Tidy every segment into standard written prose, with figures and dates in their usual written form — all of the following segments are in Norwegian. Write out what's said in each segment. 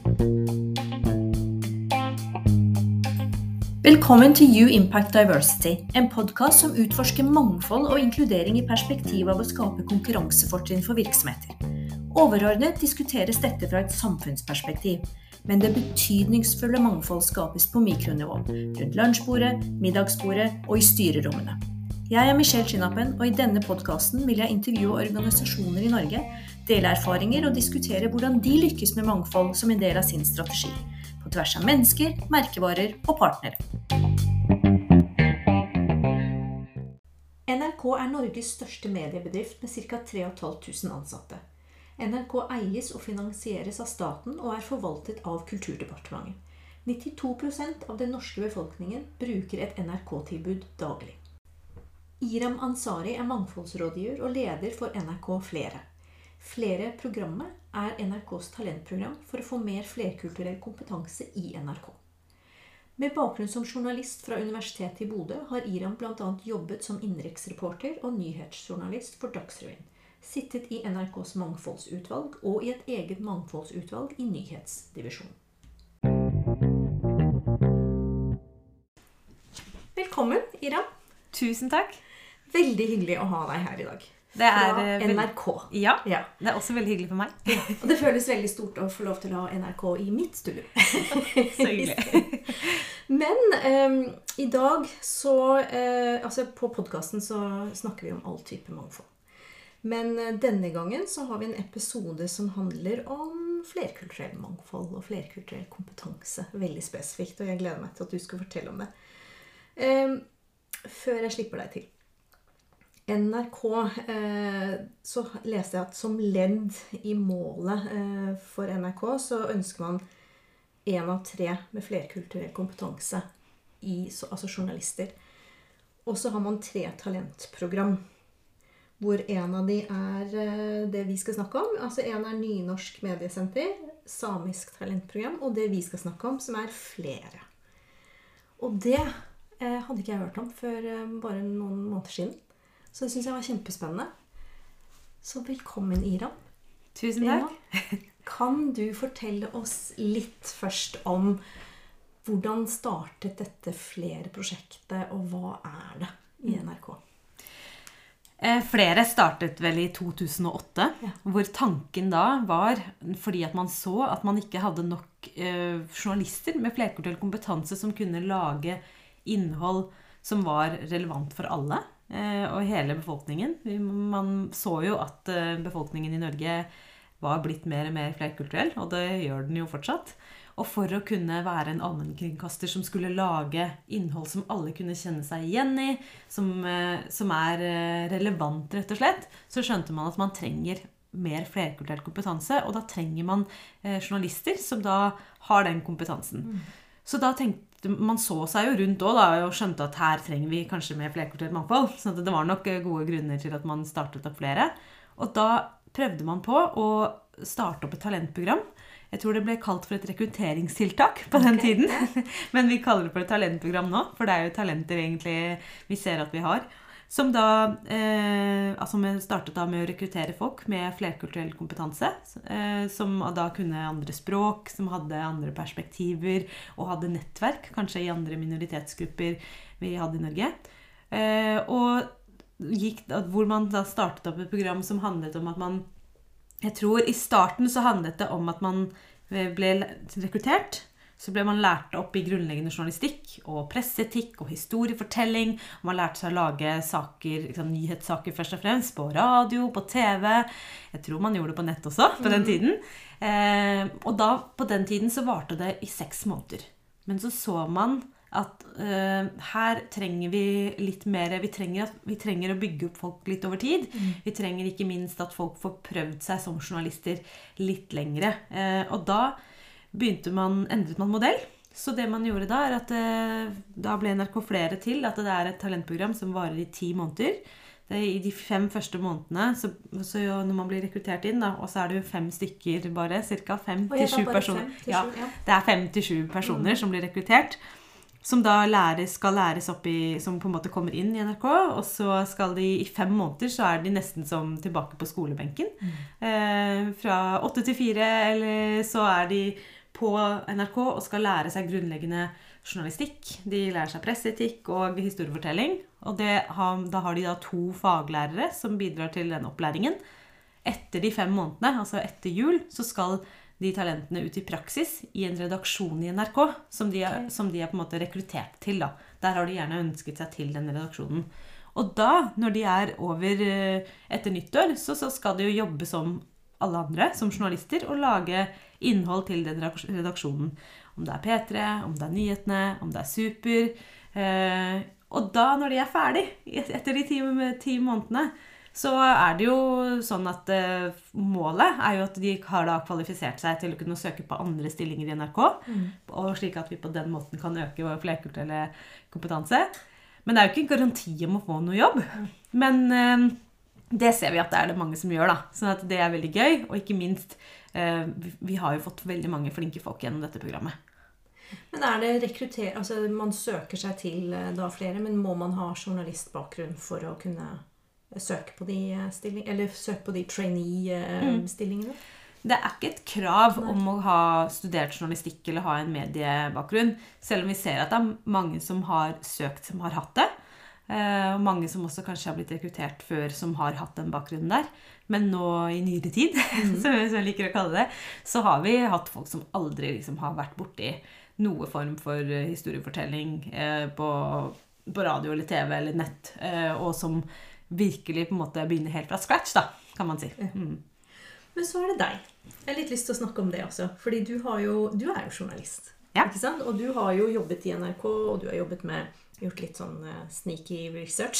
Velkommen til You Impact Diversity, en podcast som utforsker mangfold og inkludering i perspektiv av å skape konkurransefortrinn for virksomheter. Overordnet diskuteres dette fra et samfunnsperspektiv, men det betydningsfulle mangfold skapes på mikronivå, rundt lunsjbordet, middagsbordet og i styrerommene. Jeg er Michelle Chinnapen, og i denne podcasten vil jeg intervjue organisasjoner i Norge, dele erfaringer og diskutere hvordan de lykkes med mangfold som en del av sin strategi, på tvers av mennesker, merkevarer og partnere. NRK er Norges største mediebedrift med ca. 3.500 ansatte. NRK eies og finansieres av staten og er forvaltet av Kulturdepartementet. 92% av den norske befolkningen bruker et NRK-tilbud daglig. Iram Ansari er mangfoldsrådgiver og leder for NRK Flere. Flere programmet er NRKs talentprogram for å få mer flerkulturell kompetanse i NRK. Med bakgrunn som journalist fra Universitetet i Bodø har Iram blant annet jobbet som innenriksreporter og nyhetsjournalist for Dagsrevyen, sittet i NRKs mangfoldsutvalg og i et eget mangfoldsutvalg i nyhetsdivisjonen. Velkommen, Iram. Tusen takk. Veldig hyggelig å ha deg her i dag. Det er fra NRK. Ja, det er også veldig hyggelig for meg. Ja, og det føles veldig stort å få lov til å ha NRK i mitt studio. Så hyggelig. Men i dag så, altså på podcasten så snakker vi om all type mangfold. Men denne gangen så har vi en episode som handler om flerkulturell mangfold og flerkulturell kompetanse. Veldig spesifikt, og jeg gleder meg til at du skal fortelle om det. Før jeg slipper deg til. NRK, så leste jeg at som ledd i målet for NRK, så ønsker man 1 av 3 med flerkulturell kompetanse, altså journalister. Og så har man 3 talentprogram, hvor en av de er det vi skal snakke om. Altså en er Nynorsk mediesenter, samisk talentprogram, og det vi skal snakke om, som er Flere. Og det hadde ikke jeg hørt om før bare noen måneder siden. Så det synes jeg var kjempespennende. Så velkommen, Iram. Tusen takk. Ja. Kan du fortelle oss litt først om hvordan startet dette Flere prosjektet, og hva er det i NRK? Flere startet vel i 2008, hvor tanken da var, fordi at man så at man ikke hadde nok journalister med flerkulturell kompetanse som kunne lage innhold som var relevant for alle. Og hele befolkningen. Man så jo at befolkningen i Norge var blitt mer og mer flerkulturell, og det gjør den jo fortsatt. Og for å kunne være en allmennkringkaster som skulle lage innhold som alle kunne kjenne seg igjen i, som er relevant rett og slett, så skjønte man at man trenger mer flerkulturell kompetanse, og da trenger man journalister som da har den kompetansen. Så da man så seg jo rundt også da, og skjønte at her trenger vi kanskje mer flerkulturelt mangfold. Så det var nok gode grunner til at man startet opp Flere. Og da prøvde man på å starte opp et talentprogram. Jeg tror det ble kalt for et rekrutteringstiltak på den tiden. Men vi kaller det for et talentprogram nå, for det er jo talenter egentlig vi ser at vi har. Som da, altså vi startet da med å rekruttere folk med flerkulturell kompetanse, som da kunne andre språk, som hadde andre perspektiver, og hadde nettverk, kanskje i andre minoritetsgrupper vi hadde i Norge. Og hvor man da startet opp et program som handlet om at man, jeg tror i starten så handlet det om at man ble rekruttert, så ble man lært opp i grunnleggende journalistikk og presseetikk og historiefortelling. Og man lærte seg å lage saker, nyhetssaker først og fremst, på radio, på TV. Jeg tror man gjorde det på nett også på den tiden. Og da, på den tiden så varte det i 6 måneder. Men så man at her trenger vi litt mer, vi trenger å bygge opp folk litt over tid. Vi trenger ikke minst at folk får prøvd seg som journalister litt lengre. Og da endret man modell. Så det man gjorde da at da ble NRK Flere til at det er et talentprogram som varer i 10 måneder. Det I de 5 første månedene, så når man blir rekruttert inn da, og så det jo 5 stykker bare, cirka 5-7 personer. Ja, det 5-7 personer som blir rekruttert. Som da skal læres opp som på en måte kommer inn i NRK, og så skal de i 5 måneder, så de nesten som tilbake på skolebenken. Fra 8 til 4, eller så de på NRK og skal lære seg grunnleggende journalistikk. De lærer seg presseetikk og historiefortelling. Og da har de da 2 faglærere som bidrar til den opplæringen. Etter de 5 månedene, altså etter jul, så skal de talentene ut i praksis i en redaksjon i NRK, som de er på en måte rekruttert til da. Der har de gjerne ønsket seg til den redaksjonen. Og da, når de er over etter nyttår, så skal de jo jobbe som alle andre, som journalister, og lage innhold til den redaksjonen. Om det er P3, om det er nyhetene, om det er Super. Og da, når de er ferdig, etter de 10 månedene, så er det jo sånn at målet er jo at de har da kvalifisert seg til å kunne søke på andre stillinger i NRK, og slik at vi på den måten kan øke vår flerkulturelle kompetanse. Men det er jo ikke en garanti om å få noe jobb. Men det ser vi at det er det mange som gjør da. Sånn at det er veldig gøy, og ikke minst, vi har jo fått veldig mange flinke folk gjennom dette programmet. Men det altså man søker seg til da flere, men må man ha journalistbakgrunn for å kunne søke på de stillingene, eller søke på de trainee-stillingene? Det er ikke et krav om å ha studert journalistikk eller ha en mediebakgrunn, selv om vi ser at det er mange som har søkt som har hatt det, og mange som også kanskje har blitt rekruttert før som har hatt den bakgrunnen der. Men nå i nyere tid, som jeg liker å kalle det, så har vi hatt folk som aldri liksom har vært borti noe form for historiefortelling på radio eller TV eller nett, og som virkelig på en måte begynner helt fra scratch da, kan man si. Men så er det deg. Jeg har litt lyst til å snakke om det også, fordi du er jo journalist, ikke sant? Og du har jo jobbet i NRK, og du har gjort litt sånn sneaky research,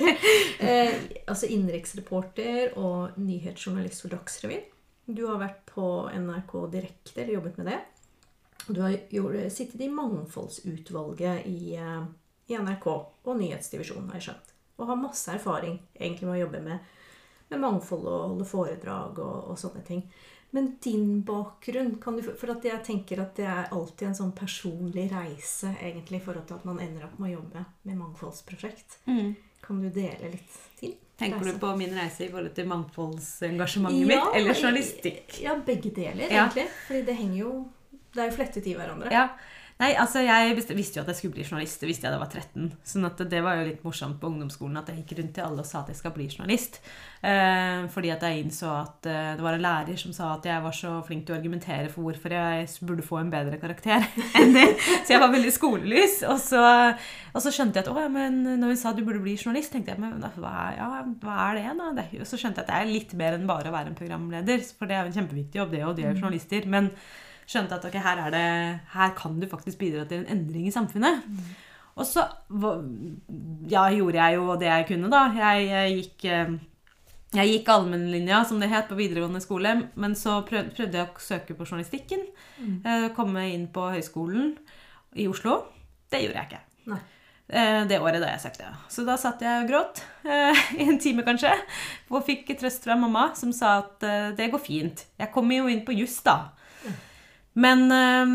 altså innenriksreporter og nyhetsjournalist for Dagsrevyen. Du har vært på NRK direkte, eller jobbet med det. Og du har sittet i mangfoldsutvalget i NRK og nyhetsdivisjonen, har jeg skjønt. Og har masse erfaring egentlig med å jobbe med mangfold og holde foredrag og sånne ting. Men din bakgrunn, for at jeg tenker at det er alltid en sånn personlig reise egentlig i forhold til at man ender opp med å jobbe med mangfoldsprosjekt. Kan du dele litt din reise? Tenker du på min reise i forhold til mangfoldsengasjementet mitt, eller journalistikk? Ja, begge deler egentlig, fordi det er jo flettet i hverandre. Ja. Nei, altså jeg visste jo at jeg skulle bli journalist, det visste jeg da jeg var 13, sånn at det var jo litt morsomt på ungdomsskolen at jeg gikk rundt til alle og sa at jeg skal bli journalist, fordi at jeg innså at det var en lærer som sa at jeg var så flink til å argumentere for hvorfor jeg burde få en bedre karakter enn det, så jeg var veldig skolelys, og så skjønte jeg at, men når hun sa at du burde bli journalist, tenkte jeg, men hva er det da? Og så skjønte jeg at det er litt mer enn bare å være en programleder, for det er jo en kjempeviktig jobb det, og de er jo journalister, men skjønte at her kan du faktisk bidra til en endring i samfunnet. Og så gjorde jeg jo det jeg kunne da. Jeg gikk allmennlinja, som det het, på videregående skole, men så prøvde jeg å søke på journalistikken, komme inn på høyskolen i Oslo. Det gjorde jeg ikke. Nei. Det året da jeg søkte. Så da satt jeg og gråt, i en time kanskje, og fikk trøst fra mamma, som sa at det går fint. Jeg kommer jo inn på just da. Men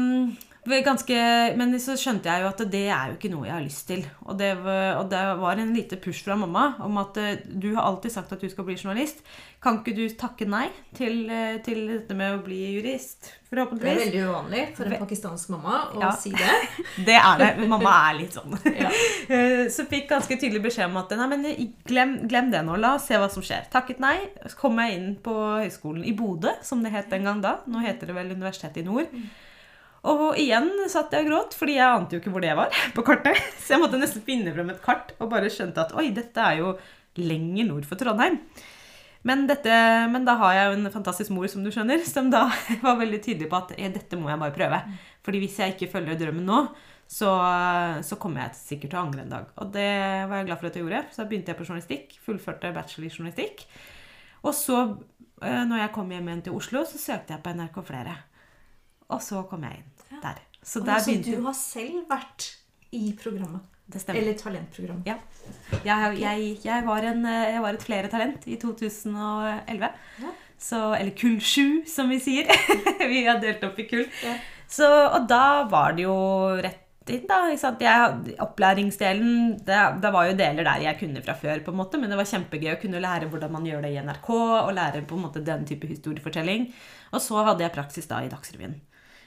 så skjønte jeg jo at det er jo ikke noe jeg har lyst til. Og det var en lite push fra mamma om at du har alltid sagt at du skal bli journalist. Kan ikke du takke nei til dette med å bli jurist, forhåpentligvis? Det er veldig uvanlig for en pakistansk mamma å si det. Det er det. Mamma er litt sånn. Så fikk ganske tydelig beskjed om at nei, men glem det nå. La oss se hva som skjer. Takket nei. Så kom jeg inn på høyskolen i Bodø, som det het den gang da. Nå heter det vel Universitetet i Nord. Og igjen satt jeg og gråt, fordi jeg ante jo ikke hvor det var på kartet. Så jeg måtte nesten finne frem et kart og bare skjønte at dette er jo lenger nord for Trondheim. Men da har jeg jo en fantastisk mor, som du skjønner, som da var veldig tydelig på at dette må jeg bare prøve. Fordi hvis jeg ikke følger drømmen nå, så kommer jeg sikkert til å angre en dag. Og det var jeg glad for at jeg gjorde. Så da begynte jeg på journalistikk, fullførte bachelor i journalistikk. Og så, når jeg kom hjem igjen til Oslo, så søkte jeg på NRK Flere. Og så kom jeg inn der. Så du har selv vært i programmet? Det stemmer. Eller talentprogrammet? Ja. Jeg var et flere talent i 2011. Ja. Eller kull 7, som vi sier. Vi har delt opp i kull. Ja. Og da var det jo rett inn da. Opplæringsdelen, det var jo deler der jeg kunne fra før på en måte, men det var kjempegøy å kunne lære hvordan man gjør det i NRK, og lære på en måte den type historiefortelling. Og så hadde jeg praksis da i Dagsrevyen.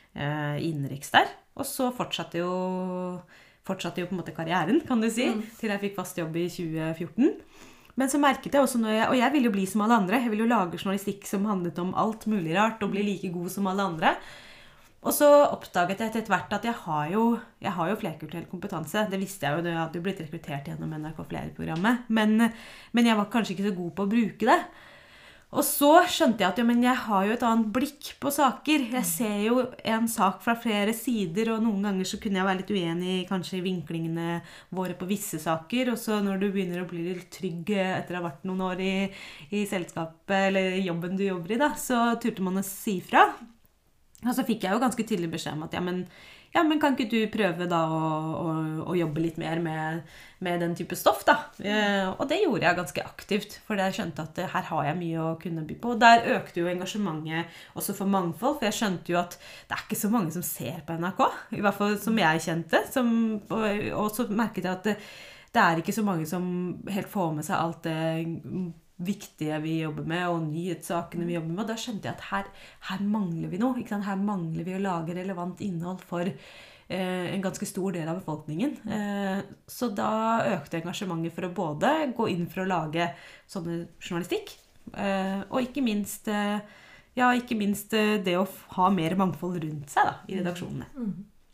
innenriks der. Og så fortsatte jo på en måte karrieren, kan du si, til jeg fikk fast jobb i 2014. Men så merket jeg også, og jeg ville jo bli som alle andre, jeg ville jo lage journalistikk som handlet om alt mulig rart, og bli like god som alle andre. Og så oppdaget jeg etter hvert at jeg har jo flerkulturell kompetanse. Det visste jeg jo, det hadde jo blitt rekruttert gjennom NRK Flere-programmet. Men jeg var kanskje ikke så god på å bruke det. Og så skjønte jeg at jeg har jo et annet blikk på saker. Jeg ser jo en sak fra flere sider, og noen ganger så kunne jeg være litt uenig kanskje i vinklingene våre på visse saker. Og så når du begynner å bli litt trygg etter å ha vært noen år i selskapet, eller jobben du jobber i, da, så turte man å si fra. Og så fikk jeg jo ganske tydelig beskjed om at men kan ikke du prøve da å jobbe litt mer med den type stoff da? Og det gjorde jeg ganske aktivt, for jeg skjønte at her har jeg mye å kunne by på. Og der økte jo engasjementet også for mangfold, for jeg skjønte jo at det er ikke så mange som ser på NRK, i hvert fall som jeg kjente, og så merket jeg at det er ikke så mange som helt får med seg alt det viktige vi jobber med, og nyhetssakene vi jobber med, og da skjønte jeg at her mangler vi noe, ikke sant? Her mangler vi å lage relevant innhold for en ganske stor del av befolkningen. Så da økte engasjementet for å både gå inn for å lage sånne journalistikk, og ikke minst det å ha mer mangfold rundt seg da, i redaksjonene.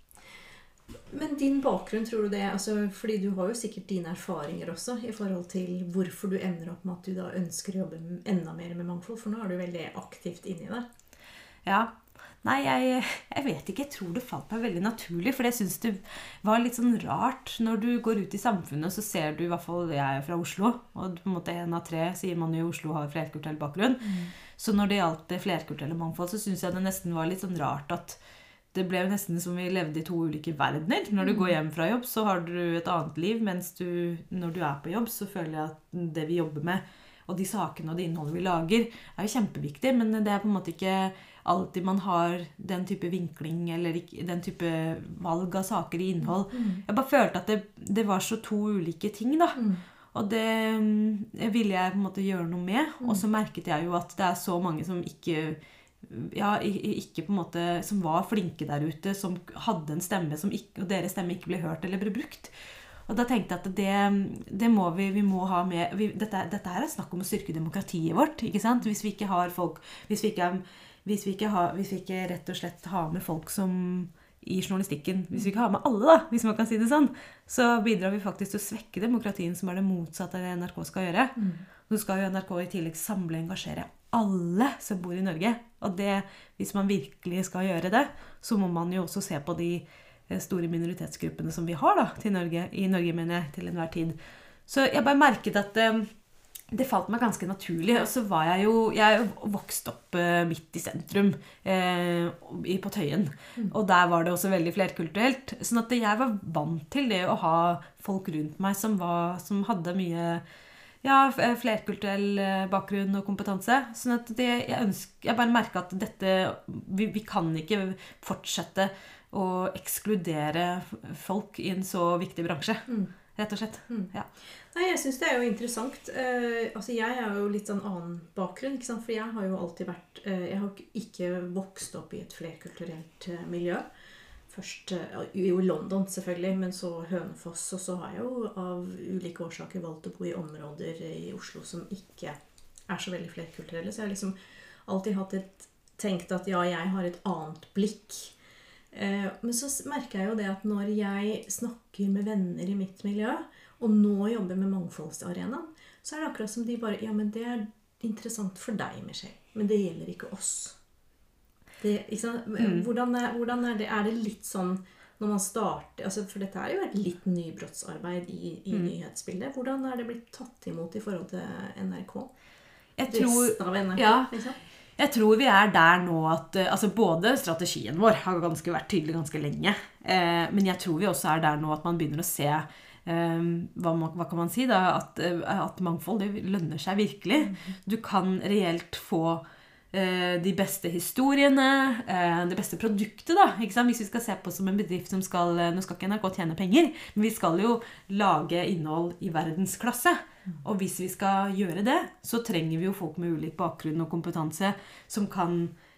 Men din bakgrunn, tror du det, fordi du har jo sikkert dine erfaringer også i forhold til hvorfor du ender opp med at du da ønsker å jobbe enda mer med mangfold, for nå er du veldig aktivt inni det. Ja, nei, jeg vet ikke, jeg tror det falt meg veldig naturlig, for jeg synes det var litt sånn rart når du går ut i samfunnet, så ser du, i hvert fall jeg er fra Oslo, og på en måte 1 av 3 sier man jo i Oslo har flerkulturell bakgrunn, så når det gjaldt det flerkulturelle mangfold, så synes jeg det nesten var litt sånn rart at det ble jo nesten som vi levde i 2 ulike verdener. Når du går hjem fra jobb, så har du et annet liv, mens når du er på jobb, så føler jeg at det vi jobber med, og de sakene og det innholdet vi lager, er jo kjempeviktig, men det er på en måte ikke alltid man har den type vinkling, eller den type valg av saker i innhold. Jeg bare følte at det var så 2 ulike ting, da. Og det ville jeg på en måte gjøre noe med, og så merket jeg jo at det er så mange som ikke på en måte, som var flinke der ute, som hadde en stemme og deres stemme ikke ble hørt eller ble brukt. Og da tenkte jeg at det må vi må ha med, dette her er snakk om å styrke demokratiet vårt, ikke sant? Hvis vi ikke har folk, hvis vi ikke rett og slett har med folk som i journalistikken, hvis vi ikke har med alle da, hvis man kan si det sånn, så bidrar vi faktisk til å svekke demokratien, som er det motsatte av det NRK skal gjøre. Nå skal jo NRK i tillegg samle og engasjere alle som bor i Norge, og hvis man virkelig skal gjøre det, så må man jo også se på de store minoritetsgruppene som vi har da, i Norge mener jeg, til enhver tid. Så jeg bare merket at det falt meg ganske naturlig, og så var jeg vokst opp midt i sentrum, på Tøyen, og der var det også veldig flerkulturelt, sånn at jeg var vant til det å ha folk rundt meg som hadde mye flerkulturell bakgrunn og kompetanse. Sånn at jeg bare merket at vi kan ikke fortsette å ekskludere folk i en så viktig bransje, rett og slett. Ja. Nei, jeg synes det er jo interessant. Jeg har jo litt sånn annen bakgrunn, ikke sant? For jeg har jo alltid jeg har ikke vokst opp i et flerkulturelt miljø. Først i London selvfølgelig, men så Hønefoss, og så har jeg jo av ulike årsaker valgt å bo i områder i Oslo som ikke er så veldig flerkulturelle, så jeg har liksom alltid tenkt at jeg har et annet blikk. Men så merker jeg jo det at når jeg snakker med venner i mitt miljø, og nå jobber med mangfoldsarenaen, så er det akkurat som de bare, men det er interessant for deg, Michelle, men det gjelder ikke oss. Hvordan er det? Er det litt sånn når man starter, for dette er jo et litt nybrottsarbeid i nyhetsbildet. Hvordan er det blitt tatt imot i forhold til NRK? Resten av NRK, jeg tror vi er der nå at både strategien vår har vært tydelig ganske lenge, men jeg tror vi også er der nå at man begynner å se hva kan man si da, at mangfold det lønner seg virkelig. Du kan reelt få de beste historiene, det beste produktet da, ikke sant? Hvis vi skal se på som en bedrift som nå skal ikke NRK tjene penger, men vi skal jo lage innhold i verdensklasse, og hvis vi skal gjøre det, så trenger vi jo folk med ulik bakgrunn og kompetanse som kan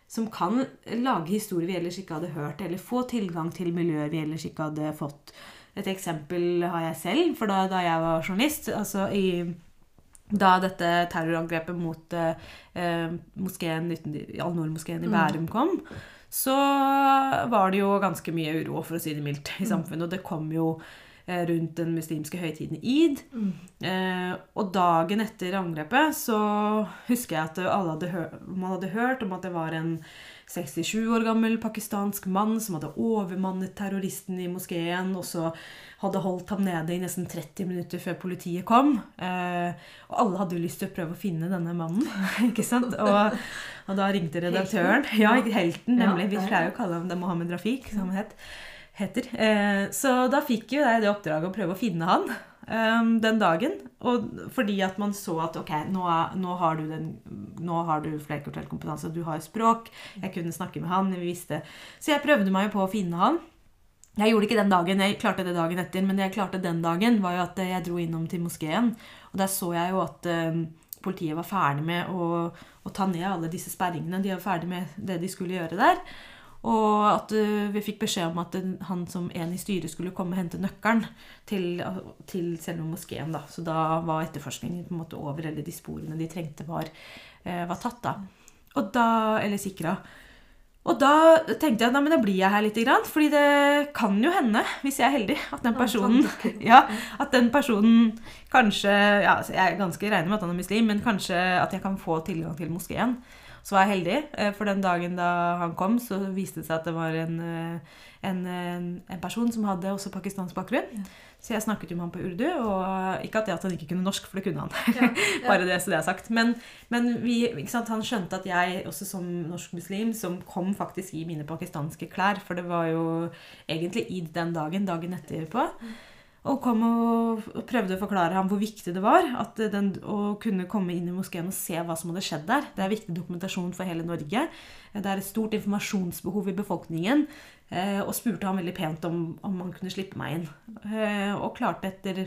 som kan lage historier vi ellers ikke hadde hørt, eller få tilgang til miljøer vi ellers ikke hadde fått. Et eksempel har jeg selv, for da jeg var journalist, altså da dette terrorangrepet mot moskeen, Al-Noor-moskeen i Bærum kom, så var det jo ganske mye uro, for å si det mildt, i samfunnet, og det kom jo rundt den muslimske høytiden Eid. Og dagen etter angrepet så husker jeg at man hadde hørt om at det var en 67 år gammel pakistansk mann som hadde overmannet terroristen i moskeen, og så hadde holdt ham nede i nesten 30 minutter før politiet kom. Og alle hadde jo lyst til å prøve å finne denne mannen, ikke sant? Og da ringte redaktøren. Ja, helten, nemlig. Vi pleier jo å kalle ham det Mohammed Rafiq, som heter. Så da fikk jo jeg det oppdraget å prøve å finne han den dagen, og fordi at man så at ok, nå har du flerkulturell kompetanse, du har språk, jeg kunne snakke med han, vi visste. Så jeg prøvde meg på å finne han. Jeg gjorde ikke den dagen, jeg klarte det dagen etter, men det jeg klarte den dagen var jo at jeg dro innom til moskeen, og der så jeg jo at politiet var ferdig med å ta ned alle disse sperringene, de var ferdig med det de skulle gjøre der. Og at vi fikk beskjed om at han som en i styret skulle komme og hente nøkkelen til selve moskeen. Da. Så da var etterforskningen på en måte over, eller de sporene de trengte var tatt da. Eller sikret. Og da tenkte jeg, men da blir jeg her litt grann, fordi det kan jo hende, hvis jeg er heldig, at den personen kanskje, jeg er ganske regnet med at han er muslim, men kanskje at jeg kan få tilgang til moskeen. Så var jeg heldig, for den dagen da han kom, så viste det seg at det var en person som hadde også pakistansk bakgrunn. Så jeg snakket jo med han på urdu, og ikke at han ikke kunne norsk, for det kunne han. Bare det, så det er sagt. Men ikke sant, han skjønte at jeg, også som norsk muslim, som kom faktisk i mine pakistanske klær, for det var jo egentlig Eid den dagen etterpå, og kom og prøvde å forklare ham hvor viktig det var å kunne komme inn i moskeen og se hva som hadde skjedd der. Det er viktig dokumentasjon for hele Norge. Det er et stort informasjonsbehov i befolkningen, og spurte ham veldig pent om man kunne slippe meg inn. Og klarte etter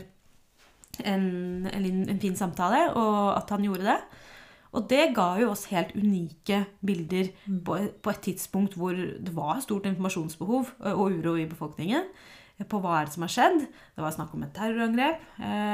en fin samtale, og at han gjorde det. Og det ga jo oss helt unike bilder på et tidspunkt hvor det var stort informasjonsbehov og uro i befolkningen, på hva er det som har skjedd. Det var snakk om et terrorangrep.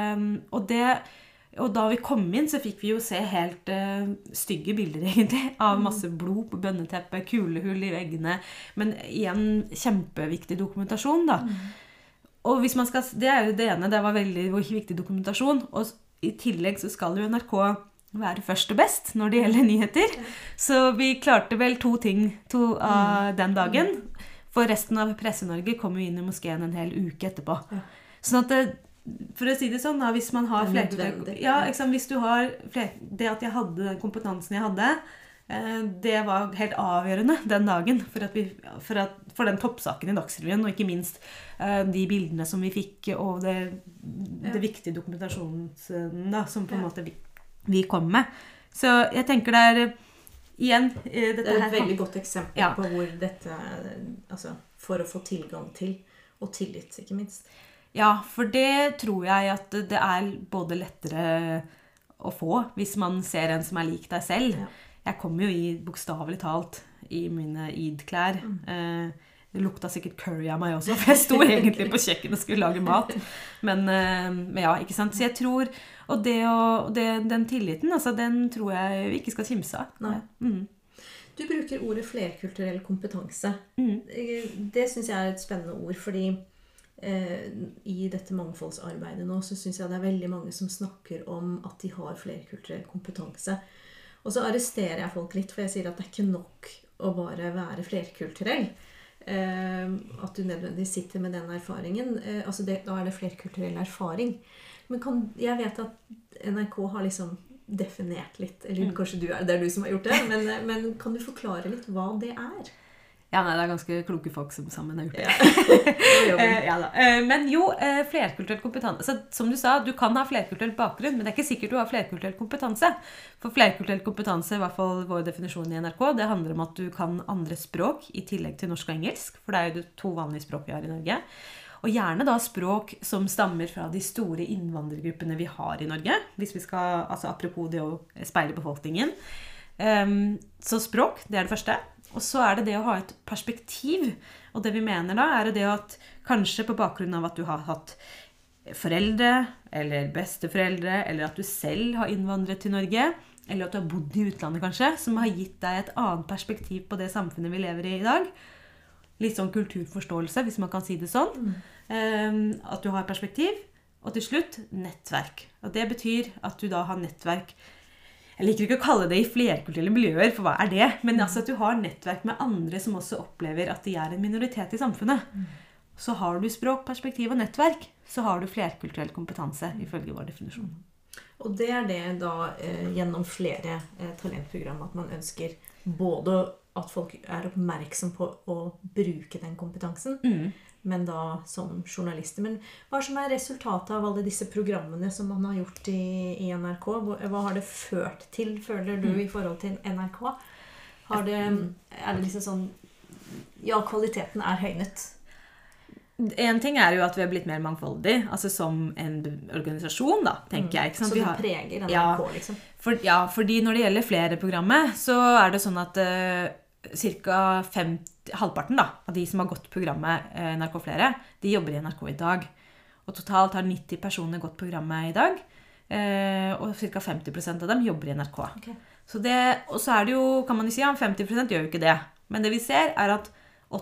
Og da vi kom inn, så fikk vi jo se helt stygge bilder egentlig, av masse blod på bønneteppet, kulehull i veggene, men igjen kjempeviktig dokumentasjon da. Og hvis man skal, det er jo det ene, det var veldig viktig dokumentasjon, og i tillegg så skal jo NRK være først og best når det gjelder nyheter. Så vi klarte vel to ting av den dagen. For resten av Presse-Norge kommer jo inn i moskeen en hel uke etterpå. Sånn at for å si det sånn, da, hvis man har hvis du har det at jeg hadde den kompetansen jeg hadde, det var helt avgjørende den dagen for den toppsaken i Dagsrevyen, og ikke minst de bildene som vi fikk, og det viktige dokumentasjonen da, som på en måte vi kom med. Så jeg tenker det er igjen, det er et veldig godt eksempel på hvor dette, altså for å få tilgang til, og tillit, ikke minst. Ja, for det tror jeg at det er både lettere å få, hvis man ser en som er lik deg selv. Jeg kom jo bokstavelig talt i mine Eid-klær. Det lukta sikkert curry av meg også, for jeg sto egentlig på kjøkken og skulle lage mat. Men ja, ikke sant? Så jeg tror, og den tilliten, altså, den tror jeg vi ikke skal kimse av. Nei. Du bruker ordet flerkulturell kompetanse. Det synes jeg er et spennende ord, fordi i dette mangfoldsarbeidet nå, så synes jeg det er veldig mange som snakker om at de har flerkulturell kompetanse. Og så arresterer jeg folk litt, for jeg sier at det er ikke nok å bare være flerkulturell. At du nødvendigvis sitter med den erfaringen. Altså da er det flerkulturell erfaring. Men jeg vet at NRK har liksom definert litt, eller kanskje det er du som har gjort det, men kan du forklare litt hva det er? Ja, nei, det er ganske kloke folk som sammen har gjort det. Men jo, flerkulturell kompetanse. Så, som du sa, du kan ha flerkulturell bakgrunn, men det er ikke sikkert du har flerkulturell kompetanse. For flerkulturell kompetanse, i hvert fall vår definisjon i NRK, det handler om at du kan andre språk i tillegg til norsk og engelsk, for det er jo 2 vanlige språk vi har i Norge. Og gjerne da språk som stammer fra de store innvandrergruppene vi har i Norge, hvis vi skal, altså apropos det å speile befolkningen. Så språk, det er det første. Og så det det å ha et perspektiv. Og det vi mener da, det at kanskje på bakgrunn av at du har hatt foreldre, eller besteforeldre, eller at du selv har innvandret til Norge, eller at du har bodd i utlandet kanskje, som har gitt deg et annet perspektiv på det samfunnet vi lever i dag. Litt sånn kulturforståelse, hvis man kan si det sånn. At du har perspektiv. Og til slutt, nettverk. Og det betyr at du da har nettverk. Jeg liker ikke å kalle det i flerkulturelle miljøer, for hva det? Men altså at du har nettverk med andre som også opplever at de en minoritet i samfunnet. Så har du språk, perspektiv og nettverk, så har du flerkulturell kompetanse, ifølge vår definisjon. Og det det da gjennom flere talentprogram at man ønsker både at folk oppmerksom på å bruke den kompetansen, men da som journalister. Men hva som resultatet av alle disse programmene som man har gjort i NRK? Hva har det ført til, føler du, i forhold til NRK? Det liksom sånn, ja, kvaliteten høynet. En ting jo at vi har blitt mer mangfoldig, altså som en organisasjon da, tenker jeg. Ikke sant? Så det preger NRK, liksom? Fordi når det gjelder flere programmer, så det sånn at cirka halvparten da, av de som har gått programmet NRK Flere, de jobber i NRK i dag. Og totalt har 90 personer gått programmet i dag, og cirka 50% av dem jobber i NRK. Okay. Og så det jo, kan man jo si, 50% gjør jo ikke det. Men det vi ser at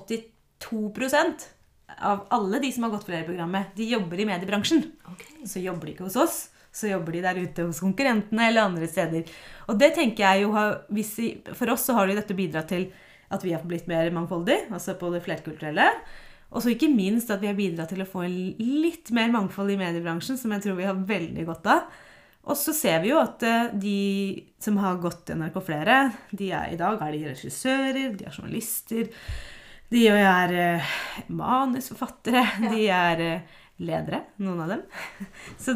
82% av alle de som har gått Flere-programmet, de jobber i mediebransjen. Okay. Så jobber de ikke hos oss, så jobber de der ute hos konkurrentene eller andre steder. Og det tenker jeg jo for oss så har det dette bidratt til at vi har blitt mer mangfoldig, altså på det flerkulturelle. Og så ikke minst at vi har bidratt til å få litt mer mangfold i mediebransjen, som jeg tror vi har veldig godt av. Og så ser vi jo at de som har gått NRK Flere, i dag de regissører, de journalister, de manusforfattere, de ledere, noen av dem. Så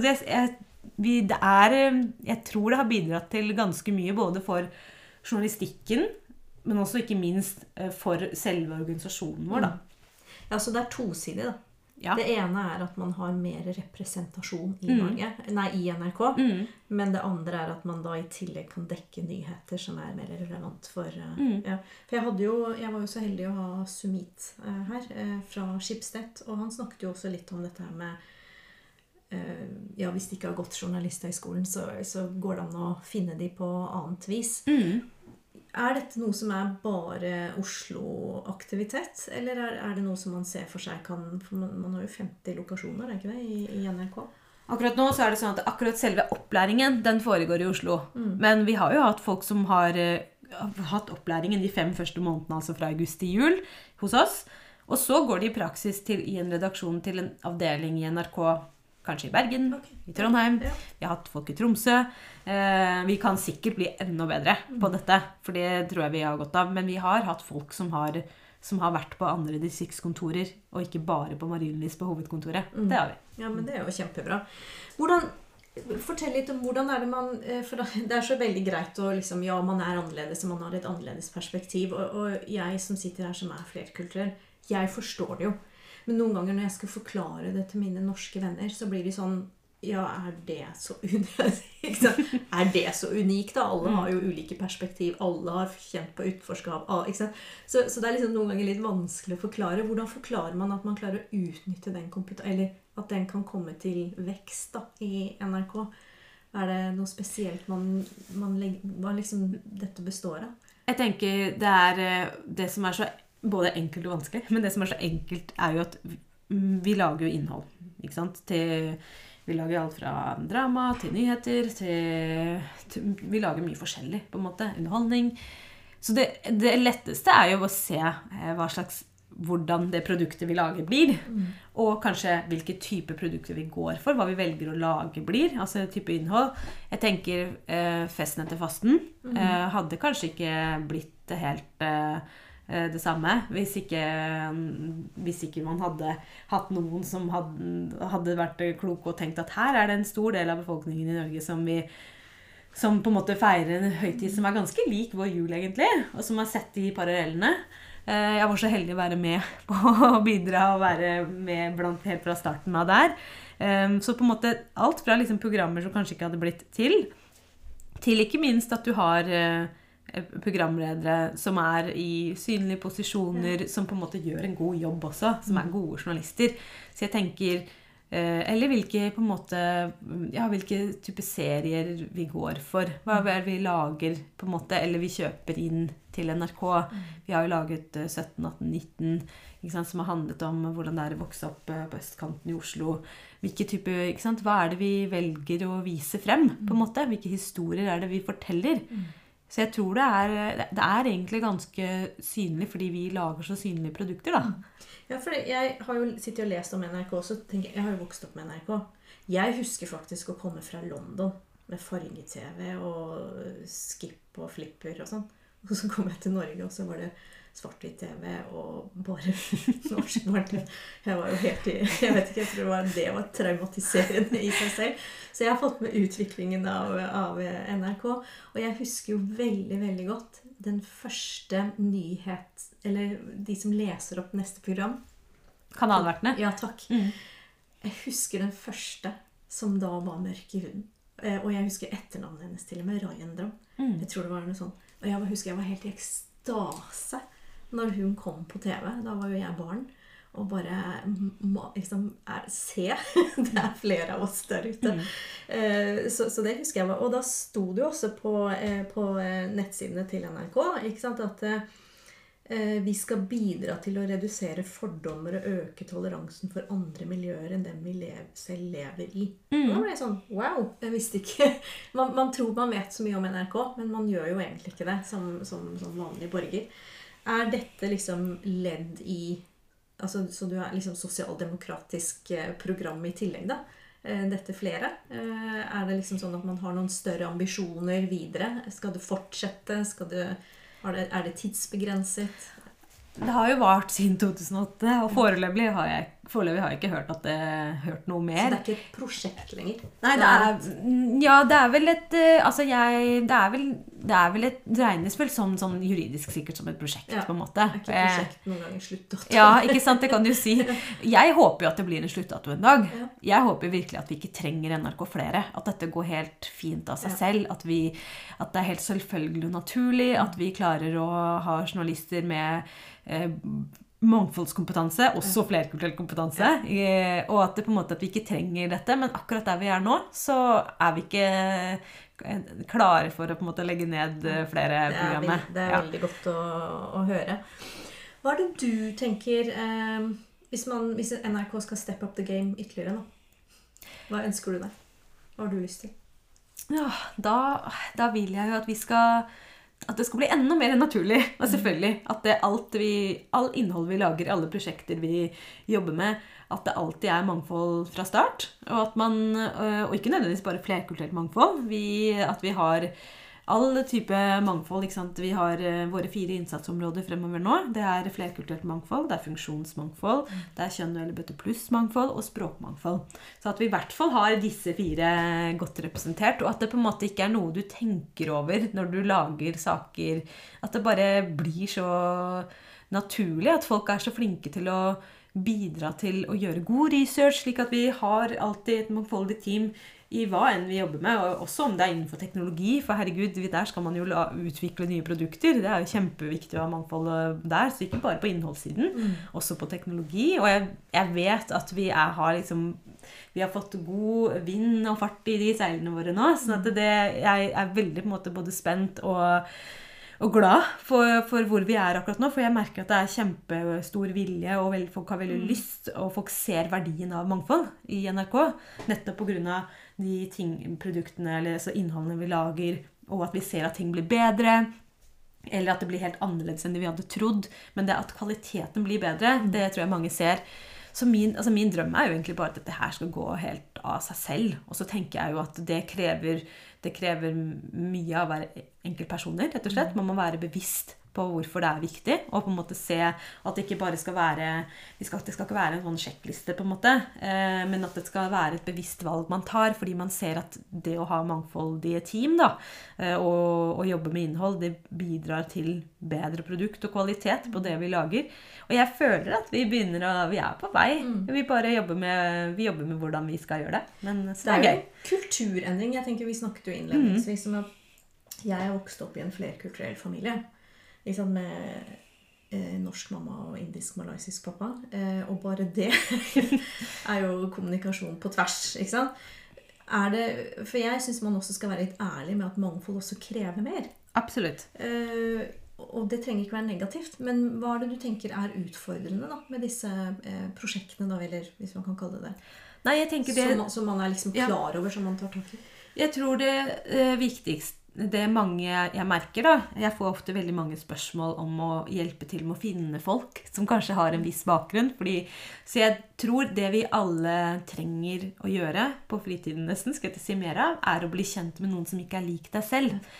jeg tror det har bidratt til ganske mye, både for journalistikken, men også ikke minst for selve organisasjonen vår da. Ja, så det tosidig da. Ja. Det ene at man har mer representasjon i i NRK, men det andre at man da i tillegg kan dekke nyheter som mer relevant for... Ja. For jeg var jo så heldig å ha Sumit her fra Schibsted, og han snakket jo også litt om dette her med hvis de ikke har gått journalisthøgskolen, så går det an å finne de på annet vis. Dette noe som bare Oslo-aktivitet, eller det noe som man ser for seg for man har jo 50 lokasjoner, ikke det, i NRK? Akkurat nå så det sånn at akkurat selve opplæringen, den foregår i Oslo. Men vi har jo hatt folk som har hatt opplæringen de 5 første månedene, altså fra august til jul, hos oss. Og så går de i praksis i en redaksjon til en avdeling i NRK, kanskje i Bergen, i Trondheim. Ja. Vi har hatt folk i Tromsø. Vi kan sikkert bli enda bedre på dette, for det tror jeg vi har godt av. Men vi har hatt folk som har vært på andre distriktskontorer, og ikke bare på Marienlyst på hovedkontoret. Det har vi. Ja, men det jo kjempebra. Fortell litt om hvordan det man... For det så veldig greit å liksom, ja, man annerledes, og man har et annerledes perspektiv. Og jeg som sitter her som flerkulturell, jeg forstår det jo. Men noen ganger når jeg skal forklare det til mine norske venner, så blir de sånn, ja, det så det så unikt da? Alle har jo ulike perspektiv, alle har kjent på utforskap, ikke sant? Så det liksom noen ganger litt vanskelig å forklare. Hvordan forklarer man at man klarer å utnytte den kompetansen, eller at den kan komme til vekst da, i NRK? Det noe spesielt hva liksom dette består av? Jeg tenker det som så både enkelt og vanskelig, men det som så enkelt jo at vi lager jo innhold, ikke sant? Vi lager alt fra drama til nyheter, vi lager mye forskjellig, på en måte, underholdning. Så det letteste jo å se hvordan det produktet vi lager blir, og kanskje hvilke type produkter vi går for, hva vi velger å lage blir, altså type innhold. Jeg tenker festen etter fasten hadde kanskje ikke blitt helt... det samme, hvis ikke man hadde hatt noen som hadde vært kloke og tenkt at her det en stor del av befolkningen i Norge som på en måte feirer en høytid som ganske lik vår jul egentlig, og som har sett de parallellene. Jeg var så heldig å være med på å bidra og være med helt fra starten av der. Så på en måte alt fra liksom programmer som kanskje ikke hadde blitt til ikke minst at du har programledere som i synlige posisjoner, som på en måte gjør en god jobb også, som gode journalister. Så jeg tenker, eller hvilke på en måte, ja, hvilke type serier vi går for. Hva vi lager på en måte, eller vi kjøper inn til NRK. Vi har jo laget 17, 18, 19, ikke sant, som har handlet om hvordan det å vokse opp på østkanten i Oslo. Hvilke type, ikke sant, hva det vi velger å vise frem, på en måte? Hvilke historier det vi forteller? Så jeg tror det egentlig ganske synlig, fordi vi lager så synlige produkter, da. Ja, for jeg har jo sittet og lest om NRK, så tenker jeg har jo vokst opp med NRK. Jeg husker faktisk å komme fra London med farge-TV og skip og flipper og sånn. Og så kom jeg til Norge, og så var det svart-hvitt-TV og bare norsk barne. Jeg var jo helt jeg vet ikke, jeg tror det var traumatiserende i seg selv. Så jeg har fått med utviklingen av NRK, og jeg husker jo veldig, veldig godt den første nyhet, eller de som leser opp neste program. Kanalvertene? Ja, takk. Jeg husker den første som da var mørk i huden. Og jeg husker etternavnet hennes til og med, Rajendram. Jeg tror det var noe sånt. Og jeg husker jeg var helt i ekstase når hun kom på TV. Da var jo jeg barn. Og bare liksom, se, det flere av oss der ute. Så det husker jeg. Og da sto det jo også på nettsidene til NRK, ikke sant, at vi skal bidra til å redusere fordommer og øke toleransen for andre miljøer enn dem vi selv lever i. Og da ble jeg sånn, wow, jeg visste ikke. Man tror man vet så mye om NRK, men man gjør jo egentlig ikke det som vanlig borger. Dette liksom ledd i, altså, så du liksom sosialdemokratisk program i tillegg da? Dette flere? Det liksom sånn at man har noen større ambisjoner videre? Skal det fortsette? Det tidsbegrenset? Det har jo vart siden 2008, og foreløpig har jeg ikke hørt noe mer. Så det ikke et prosjekt lenger? Nei, det er vel et, altså det regnes vel som sånn juridisk sikkert som et prosjekt, på en måte. Det ikke et prosjekt noen ganger sluttdato? Ja, ikke sant, det kan du si. Jeg håper jo at det blir en sluttdato en dag. Jeg håper virkelig at vi ikke trenger NRK flere, at dette går helt fint av seg selv, at det helt selvfølgelig og naturlig, at vi klarer å ha journalister med mangfoldskompetanse, også flerkulturell kompetanse, og at det på en måte at vi ikke trenger dette, men akkurat der vi nå, så vi ikke klare for å på en måte legge ned flere programmer. Det veldig godt å høre. Hva det du tenker, hvis NRK skal step up the game ytterligere nå? Hva ønsker du deg? Hva har du lyst til? Ja, da vil jeg jo at det skal bli enda mer naturlig, og selvfølgelig at all innhold vi lager, alle prosjekter vi jobber med, at det alltid mangfold fra start, og ikke nødvendigvis bare flerkulturelt mangfold, at vi har all type mangfold, ikke sant? Vi har våre 4 innsatsområder fremover nå. Det flerkulturelt mangfold, det kjønnsmangfold, det kjønn- og LGBT+-mangfold og språkmangfold. Så at vi i hvert fall har disse 4 godt representert, og at det på en måte ikke noe du tenker over når du lager saker, at det bare blir så naturlig, at folk så flinke til å bidra til å gjøre god research, slik at vi har alltid et mangfoldig team i hva enn vi jobber med, og også om det innenfor teknologi, for herregud, der skal man jo utvikle nye produkter, det jo kjempeviktig å ha mangfold der, så ikke bare på innholdssiden, også på teknologi, og jeg vet at vi har fått god vind og fart i de seilene våre nå, sånn at jeg veldig på en måte både spent og glad for hvor vi akkurat nå, for jeg merker at det kjempestor vilje, og folk har veldig lyst, og folk ser verdien av mangfold i NRK, nettopp på grunn av de produktene, eller så innholdene vi lager, og at vi ser at ting blir bedre, eller at det blir helt annerledes enn det vi hadde trodd, men det at kvaliteten blir bedre, det tror jeg mange ser. Så min drøm jo egentlig bare at dette her skal gå helt av seg selv, og så tenker jeg jo at det krever mye av hver enkelt personer, rett og slett. Man må være bevisst på hvorfor det viktig, og på en måte se at det ikke bare skal være, det skal ikke være en sånn sjekkliste på en måte, men at det skal være et bevisst valg man tar, fordi man ser at det å ha mangfoldige team da, og jobbe med innhold, det bidrar til bedre produkt og kvalitet på det vi lager. Og jeg føler at vi på vei. Vi bare jobber med hvordan vi skal gjøre det. Men så det gøy. Kulturendring. Jeg tenker vi snakket jo innledningsvis om at Jeg vokst opp i en flerkulturell familie. Liksom med norsk mamma og indisk-malaysisk pappa. Og bare det jo kommunikasjon på tvers, ikke sant? For jeg synes man også skal være litt ærlig med at mangfold også krever mer. Absolutt. Og det trenger ikke være negativt. Men hva det du tenker utfordrende da, med disse prosjektene, da, eller hvis man kan kalle det det? Nei, jeg tenker det... Som man liksom klar over, som man tar tak i. Jeg tror det viktigste, det mange jeg merker da, jeg får ofte veldig mange spørsmål om å hjelpe til med å finne folk som kanskje har en viss bakgrunn. Så jeg tror det vi alle trenger å gjøre på fritiden nesten, skal jeg si mer av, å bli kjent med noen som ikke lik deg selv.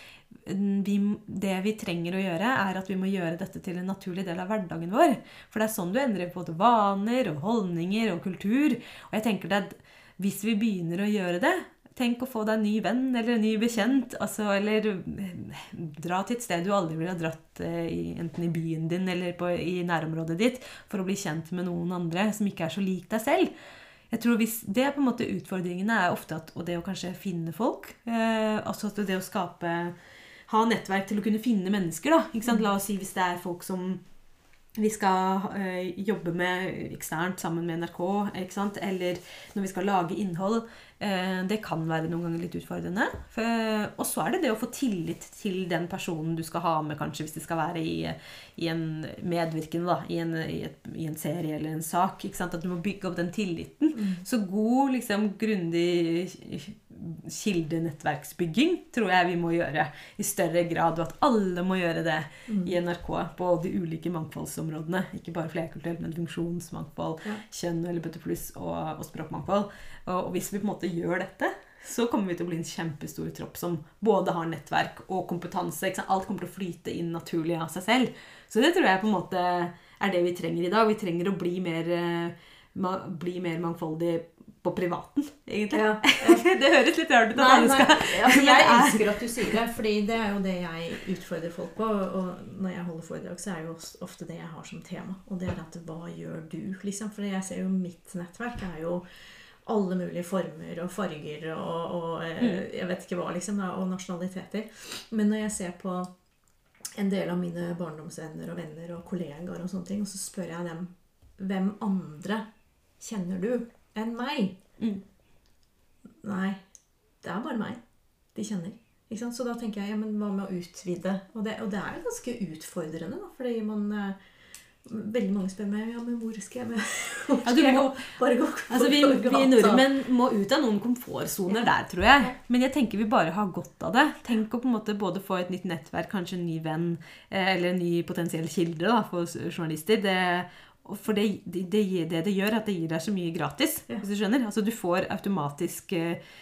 Det vi trenger å gjøre at vi må gjøre dette til en naturlig del av hverdagen vår. For det sånn du endrer både vaner og holdninger og kultur. Og jeg tenker at hvis vi begynner å gjøre det, tenk å få deg en ny venn eller en ny bekjent, eller dra til et sted du aldri ville ha dratt, enten i byen din eller i nærområdet ditt, for å bli kjent med noen andre som ikke så lik deg selv. Jeg tror hvis det på en måte utfordringene ofte og det å kanskje finne folk, altså at det å ha nettverk til å kunne finne mennesker da, ikke sant? La oss si hvis det folk som vi skal jobbe med eksternt sammen med NRK, ikke sant? Eller når vi skal lage innhold, det kan være noen ganger litt utfordrende. Og så det å få tillit til den personen du skal ha med, kanskje hvis det skal være i en medvirkende, da, i en serie eller en sak, ikke sant? At du må bygge opp den tilliten. Så god, liksom, grundig kildenettverksbygging tror jeg vi må gjøre i større grad, og at alle må gjøre det i NRK på de ulike mangfoldsområdene, ikke bare flerkulturelt, men funksjonsmangfold, kjønn, LGBT+, og språkmangfold. Og hvis vi på en måte gjør dette, så kommer vi til å bli en kjempestor tropp som både har nettverk og kompetanse, ikke sant? Alt kommer til å flyte inn naturlig av seg selv. Så det tror jeg på en måte det vi trenger i dag. Vi trenger å bli mer mangfoldig på privaten, egentlig. Ja. Det høres litt rart ut at alle skal... Altså, jeg elsker at du sier det, fordi det jo det jeg utfordrer folk på, og når jeg holder foredrag, så jo ofte det jeg har som tema, og det at hva gjør du, liksom? For jeg ser jo mitt nettverk jo alle mulige former og farger og jeg vet ikke hva, liksom, og nasjonaliteter. Men når jeg ser på en del av mine barndomsvenner og venner og kollegaer og sånne ting, og så spør jeg dem, hvem andre kjenner du enn meg? Nei, det bare meg de kjenner, ikke sant? Så da tenker jeg, ja, men hva med å utvide? Og det jo ganske utfordrende da, fordi veldig mange spør meg, ja, men hvor skal jeg med? Bare gå altså, vi nordmenn må ut av noen komfortzoner der, tror jeg. Men jeg tenker vi bare har godt av det. Tenk å på en måte både få et nytt nettverk, kanskje en ny venn, eller en ny potensiell kilde da, for journalister. For det gjør at det gir deg så mye gratis, hvis du skjønner. Altså, du får automatisk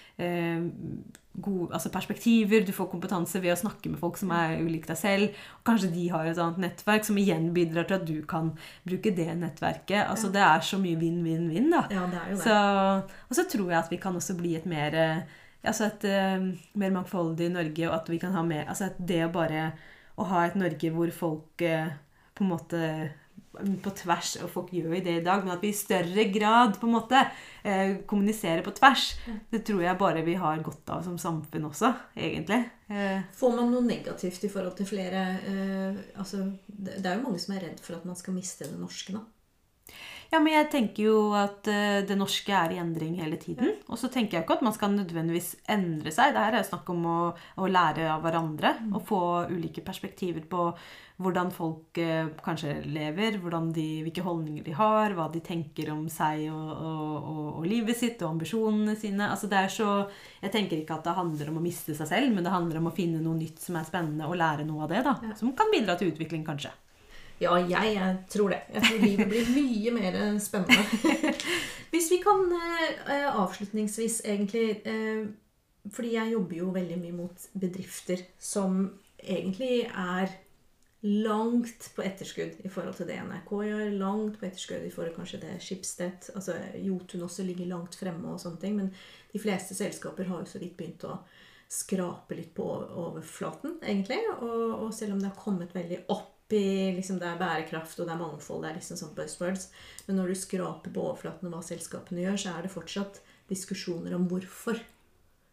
gode perspektiver, du får kompetanse ved å snakke med folk som ulik deg selv, og kanskje de har et annet nettverk som igjen bidrar til at du kan bruke det nettverket. Altså det så mye vinn-vinn-vinn da. Ja, det jo det. Og så tror jeg at vi kan også bli et mer mangfoldig Norge, og at vi kan ha mer, altså det bare å ha et Norge hvor folk på en måte på tvers, og folk gjør jo det i dag, men at vi i større grad på en måte kommuniserer på tvers, det tror jeg bare vi har godt av som samfunn også, egentlig. Får man noe negativt i forhold til flere, det jo mange som redd for at man skal miste det norske da? Ja, men jeg tenker jo at det norske i endring hele tiden. Og så tenker jeg ikke at man skal nødvendigvis endre seg. Det her snakk om å lære av hverandre, og få ulike perspektiver på hvordan folk kanskje lever, hvilke holdninger de har, hva de tenker om seg og livet sitt, og ambisjonene sine. Altså det jeg tenker ikke at det handler om å miste seg selv, men det handler om å finne noe nytt som spennende, og lære noe av det da, som kan bidra til utvikling kanskje. Ja, jeg tror det. Jeg tror livet blir mye mer spennende. Hvis vi kan avslutningsvis egentlig, fordi jeg jobber jo veldig mye mot bedrifter som egentlig langt på etterskudd i forhold til det NRK gjør, langt på etterskudd i forhold til kanskje det Schibsted, altså Jotun også ligger langt fremme og sånne ting, men de fleste selskaper har jo så vidt begynt å skrape litt på overflaten, egentlig, og selv om det har kommet veldig opp liksom det bærekraft og det mangfold, det liksom sånn buzzwords, men når du skraper på overflaten og hva selskapene gjør, så det fortsatt diskusjoner om hvorfor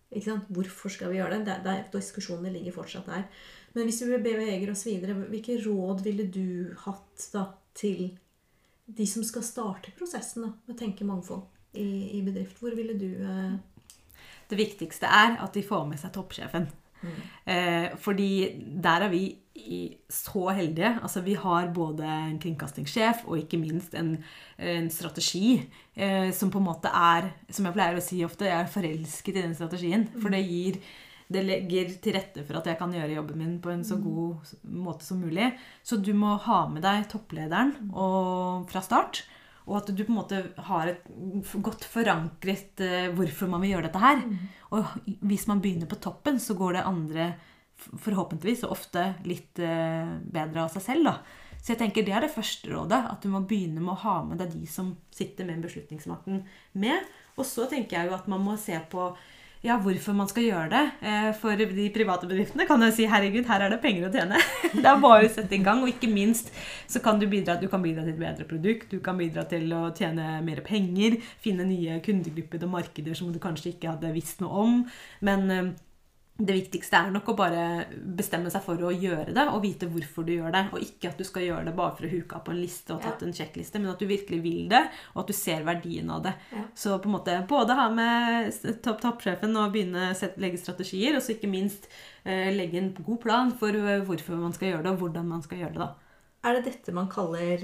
Ikke sant? Hvorfor skal vi gjøre det? Diskusjonene ligger fortsatt der. Men hvis vi beveger oss videre, hvilke råd ville du hatt da til de som skal starte prosessen da, med å tenke mangfold i bedrift? Hvor ville du... Det viktigste at de får med seg toppsjefen. Fordi der vi så heldige. Altså vi har både en kringkastingssjef og ikke minst en strategi som på en måte som jeg pleier å si ofte, jeg forelsket i den strategien. For det legger til rette for at jeg kan gjøre jobben min på en så god måte som mulig. Så du må ha med deg topplederen fra start, og at du på en måte har et godt forankret hvorfor man vil gjøre dette her. Og hvis man begynner på toppen, så går det andre forhåpentligvis og ofte litt bedre av seg selv da. Så jeg tenker det det første rådet, at du må begynne med å ha med deg de som sitter med beslutningsmakten med. Og så tenker jeg jo at man må se på hvorfor man skal gjøre det. For de private bedriftene kan jeg si, herregud, her det penger å tjene. Det bare å sette i gang, og ikke minst så kan du bidra til et bedre produkt, du kan bidra til å tjene mer penger, finne nye kundegrupper og markeder som du kanskje ikke hadde visst noe om, men det viktigste nok å bare bestemme seg for å gjøre det, og vite hvorfor du gjør det, og ikke at du skal gjøre det bare for å huke på en liste og tatt en sjekkliste, men at du virkelig vil det, og at du ser verdien av det. Så på en måte både ha med toppsjefen og begynne å legge strategier, og så ikke minst legge en god plan for hvorfor man skal gjøre det, og hvordan man skal gjøre det da. Det dette man kaller,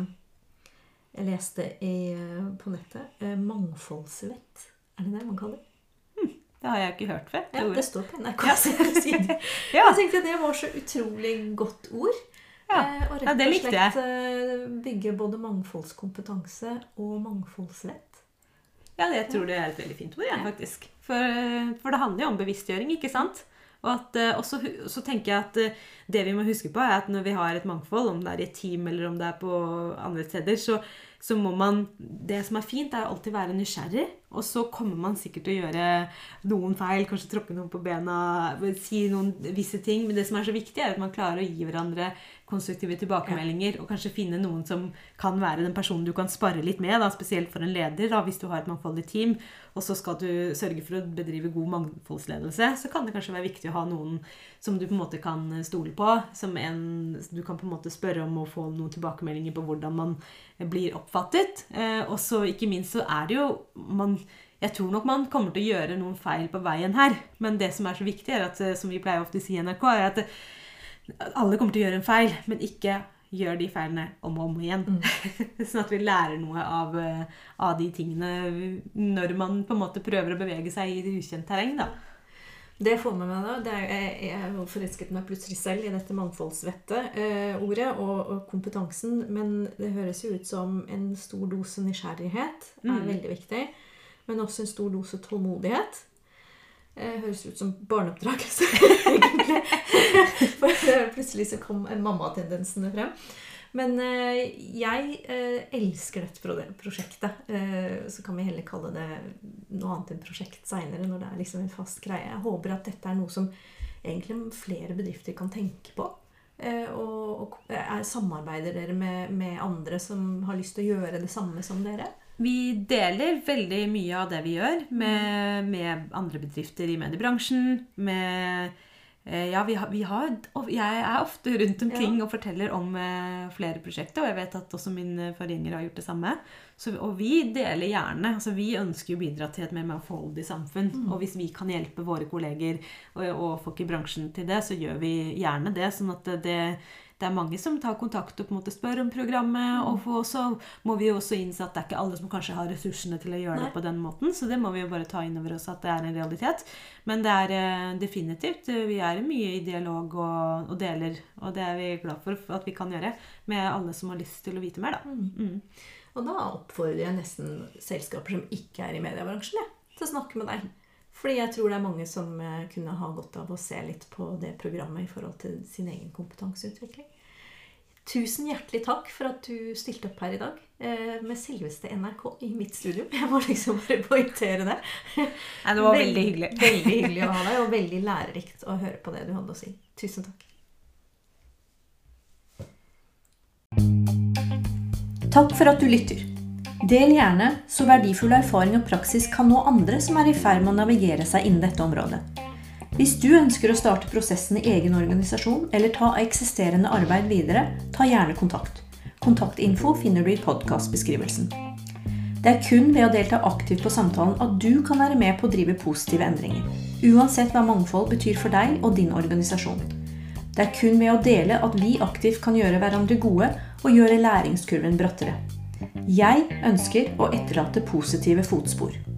jeg leste på nettet, mangfoldsvett? Det det man kaller det? Det har jeg ikke hørt før. Det står på NRKs side. Jeg tenkte at det var så utrolig godt ord. Og rett og slett bygge både mangfoldskompetanse og mangfoldsvett. Ja, jeg tror det et veldig fint ord, faktisk. For det handler jo om bevisstgjøring, ikke sant? Og så tenker jeg at det vi må huske på at når vi har et mangfold, om det i et team eller om det på andre steder, så må man, det som fint alltid være nysgjerrig, og så kommer man sikkert til å gjøre noen feil, kanskje tråkke noen på bena, si noen visse ting, men det som så viktig at man klarer å gi hverandre konstruktive tilbakemeldinger, og kanskje finne noen som kan være den personen du kan spare litt med, da, spesielt for en leder, da, hvis du har et mangfoldig team, og så skal du sørge for å bedrive god mangfoldsledelse, så kan det kanskje være viktig å ha noen som du på en måte kan stole på, du kan på en måte spørre om å få noen tilbakemeldinger på hvordan man blir oppfattet, og så ikke minst så det jo, jeg tror nok man kommer til å gjøre noen feil på veien her, men det som så viktig at, som vi pleier ofte å si i NRK, at alle kommer til å gjøre en feil, men ikke gjør de feilene om og om igjen. Sånn at vi lærer noe av de tingene når man på en måte prøver å bevege seg i det ukjent terreng da. Det får med meg da, jeg forelsket meg plutselig selv i dette mangfoldsvettet ordet og kompetansen, men det høres jo ut som en stor dose nysgjerrighet veldig viktig, men også en stor dose tålmodighet. Høres ut som barneoppdragelse, egentlig. For plutselig så kom mamma-tendensene frem. Men jeg elsker dette prosjektet. Så kan vi heller kalle det noe annet enn prosjekt senere, når det liksom en fast greie. Jeg håper at dette noe som egentlig flere bedrifter kan tenke på. Og samarbeider dere med andre som har lyst til å gjøre det samme som dere? Vi deler veldig mye av det vi gjør med andre bedrifter i mediebransjen, jeg ofte rundt omkring og forteller om flere prosjekter, og jeg vet at også min forgjenger har gjort det samme. Og vi deler gjerne, altså vi ønsker å bidra til et mer mangfoldig samfunn, og hvis vi kan hjelpe våre kolleger og folk i bransjen til det, så gjør vi gjerne det, sånn at det mange som tar kontakt og på en måte spør om programmet, og så må vi jo også innse at det ikke alle som kanskje har ressursene til å gjøre det på den måten, så det må vi jo bare ta inn over oss at det en realitet. Men det definitivt, vi mye i dialog og deler, og det vi glad for at vi kan gjøre med alle som har lyst til å vite mer da. Og da oppfordrer jeg nesten selskaper som ikke i mediebransjen til å snakke med deg. Fordi jeg tror det mange som kunne ha godt av å se litt på det programmet i forhold til sin egen kompetanseutvikling. Tusen hjertelig takk for at du stilte opp her i dag med selveste NRK i mitt studio. Jeg må liksom bare poengtere det. Ja, det var veldig hyggelig. Veldig hyggelig å ha deg, og veldig lærerikt å høre på det du hadde å si. Tusen takk. Takk for at du lytter. Del gjerne, så verdifull erfaring og praksis kan nå andre som i ferd med å navigere seg innen dette området. Hvis du ønsker å starte prosessen i egen organisasjon eller ta eksisterende arbeid videre, ta gjerne kontakt. Kontaktinfo finner du i podcastbeskrivelsen. Det kun ved å delta aktivt på samtalen at du kan være med på å drive positive endringer, uansett hva mangfold betyr for deg og din organisasjon. Det kun ved å dele at vi aktivt kan gjøre hverandre gode og gjøre læringskurven brattere. Jeg ønsker å etterlate positive fotspor.